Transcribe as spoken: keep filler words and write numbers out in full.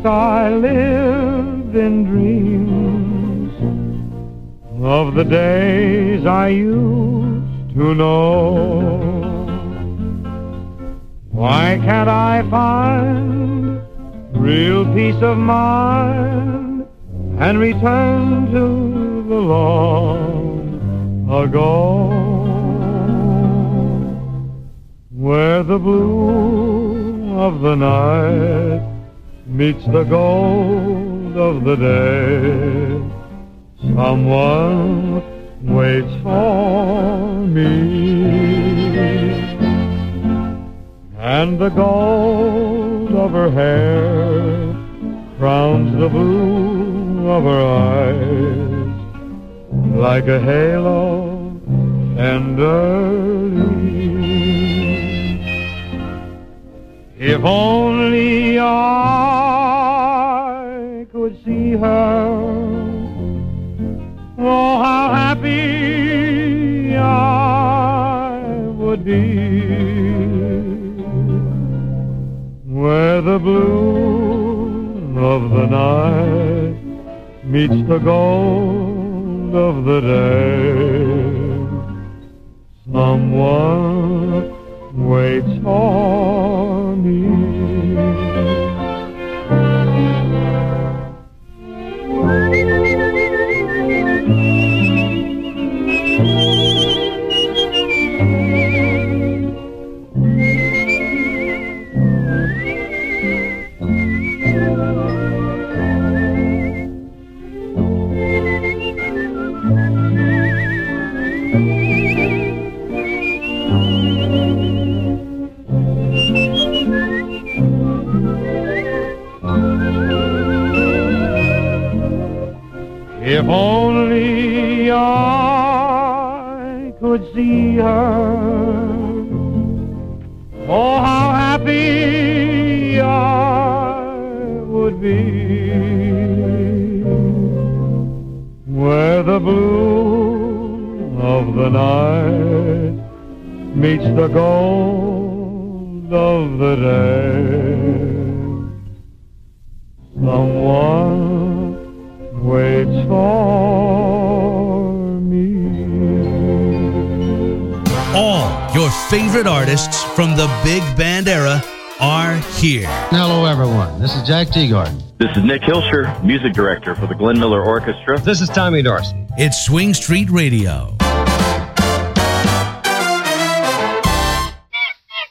First I lived in dreams of the days I used to know. Why can't I find real peace of mind and return to the long ago, where the blue of the night meets the gold of the day? Someone waits for me, and the gold of her hair crowns the blue of her eyes like a halo tenderly. If only I could see her, oh, how happy I would be, where the blue of the night meets the gold of the day. Someone waits for me. If only I could see her, oh, how happy I would be, where the blue of the night meets the gold of the day. Someone waits for me. All your favorite artists from the big band era are here. Hello, everyone. This is Jack Teagarden. This is Nick Hilscher, music director for the Glenn Miller Orchestra. This is Tommy Dorsey. It's Swing Street Radio.